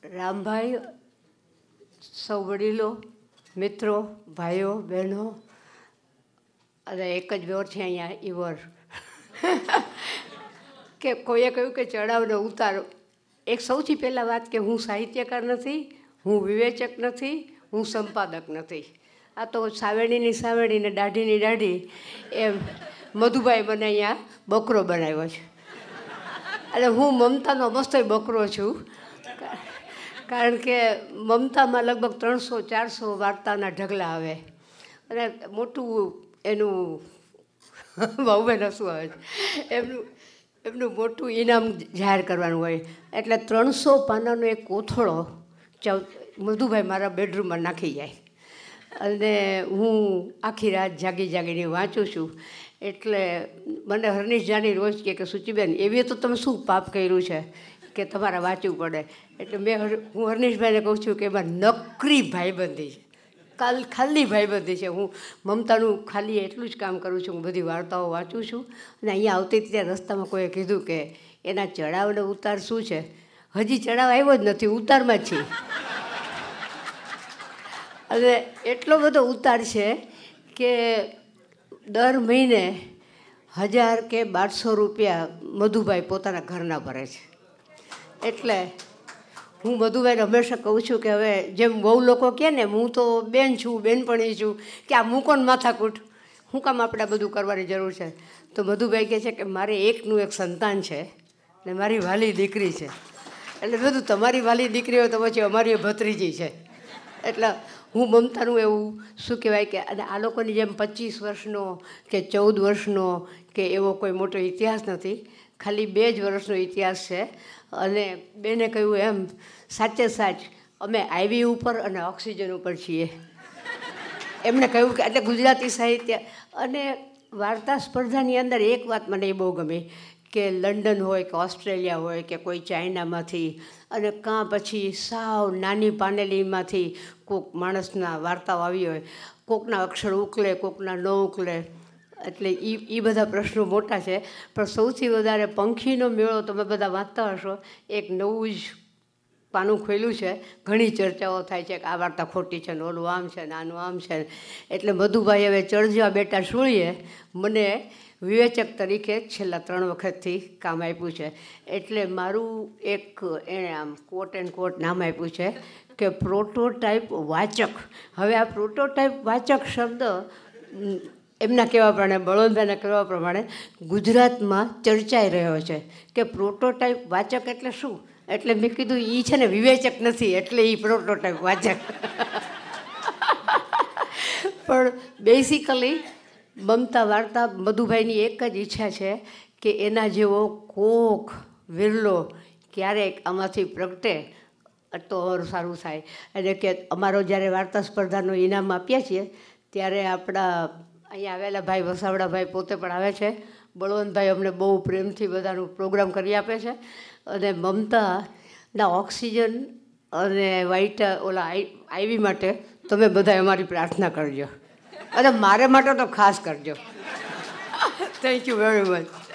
રામભાઈ, સૌ વડીલો, મિત્રો, ભાઈઓ, બહેનો અને એક જ વર છે અહીંયા ઈવર કે કોઈએ કહ્યું કે ચડાવને ઉતારો. એક સૌથી પહેલાં વાત કે હું સાહિત્યકાર નથી, હું વિવેચક નથી, હું સંપાદક નથી. આ તો સાવેડીની સાવેડી ને દાઢીની દાઢી એમ મધુભાઈ મને અહીંયા બકરો બનાવ્યો છે. અને હું મમતાનો મસ્ત બકરો છું, કારણ કે મમતામાં લગભગ 300-400 વાર્તાના ઢગલા આવે અને મોટું એનું બહુબેન શું આવે છે એમનું મોટું ઇનામ જાહેર કરવાનું હોય. એટલે 300 પાનાનો એક કોથળો મધુભાઈ મારા બેડરૂમમાં નાખી જાય અને હું આખી રાત જાગી જાગીને વાંચું છું. એટલે મને હરનીશ જાની રોજ કે સુચિબેન એવી તો તમે શું પાપ કર્યું છે કે તમારે વાંચવું પડે. એટલે હું હરનીશભાઈને કહું છું કે એમાં નકરી ભાઈબંધી છે, ખાલી ભાઈબંધી છે. હું મમતાનું ખાલી એટલું જ કામ કરું છું, હું બધી વાર્તાઓ વાંચું છું. અને અહીંયા આવતી ત્યાં રસ્તામાં કોઈએ કીધું કે એના ચડાવને ઉતાર શું છે. હજી ચડાવ આવ્યો જ નથી, ઉતારમાં જ છે. અને એટલો બધો ઉતાર છે કે દર મહિને 1000 કે 1200 રૂપિયા મધુભાઈ પોતાના ઘરના ભરે છે. એટલે હું મધુભાઈને હંમેશા કહું છું કે હવે જેમ બહુ લોકો કહે ને હું તો બેન છું, બેનપણી છું, કે આ મૂકો ને માથાકૂટ, શું કામ આપણે આ બધું કરવાની જરૂર છે. તો મધુભાઈ કહે છે કે મારે એકનું એક સંતાન છે ને મારી વાલી દીકરી છે. એટલે બધું તમારી વાલી દીકરી હોય તો પછી અમારી ભત્રીજી છે. એટલે હું મમતાનું એવું શું કહેવાય કે અને આ લોકોની જેમ 25 વર્ષનો કે 14 વર્ષનો કે એવો કોઈ મોટો ઇતિહાસ નથી, ખાલી 2 જ વર્ષનો ઇતિહાસ છે. અને બેને કહ્યું એમ સાચે સાચ અમે આઈવી ઉપર અને ઓક્સિજન ઉપર છીએ. એમણે કહ્યું કે એટલે ગુજરાતી સાહિત્ય અને વાર્તા સ્પર્ધાની અંદર એક વાત મને એ બહુ ગમી કે લંડન હોય કે ઓસ્ટ્રેલિયા હોય કે કોઈ ચાઇનામાંથી અને કાં પછી સાવ નાની પાનેલીમાંથી કોઈક માણસના વાર્તાઓ આવી હોય, કોકના અક્ષર ઉકલે, કોકના ન ઉકલે. એટલે એ બધા પ્રશ્નો મોટા છે. પણ સૌથી વધારે પંખીનો મેળો તમે બધા વાંચતા હશો, એક નવું જ પાનું ખોલ્યું છે. ઘણી ચર્ચાઓ થાય છે કે આ વાર્તા ખોટી છે ને ઓલું આમ છે ને આનું આમ છે. એટલે મધુભાઈ હવે ચડજવા બેટા સુળીએ મને વિવેચક તરીકે છેલ્લા 3 વખતથી કામ આપ્યું છે. એટલે મારું એક એણે આમ કોટ એન્ડ કોટ નામ આપ્યું છે કે પ્રોટોટાઇપ વાચક. હવે આ પ્રોટોટાઇપ વાચક શબ્દ એમના કહેવા પ્રમાણે, બળવંતભાઈના કહેવા પ્રમાણે ગુજરાતમાં ચર્ચાઈ રહ્યો છે કે પ્રોટોટાઇપ વાચક એટલે શું. એટલે મેં કીધું એ છે ને વિવેચક નથી, એટલે એ પ્રોટોટાઇપ વાચક. પણ બેઝિકલી મમતા વાર્તા મધુભાઈની એક જ ઈચ્છા છે કે એના જેવો કોક વિરલો ક્યારેક આમાંથી પ્રગટે તો સારું થાય. એટલે કે અમારો જ્યારે વાર્તા સ્પર્ધાનો ઇનામ આપીએ છીએ ત્યારે આપણા અહીંયા આવેલા ભાઈ વસાવડાભાઈ પોતે પણ આવે છે, બળવંતભાઈ અમને બહુ પ્રેમથી બધાનું પ્રોગ્રામ કરી આપે છે. અને મમતાના ઓક્સિજન અને વ્હાઇટ ઓલા આઈવી માટે તમે બધા અમારી પ્રાર્થના કરજો અને મારે માટે તો ખાસ કરજો. Thank you very much.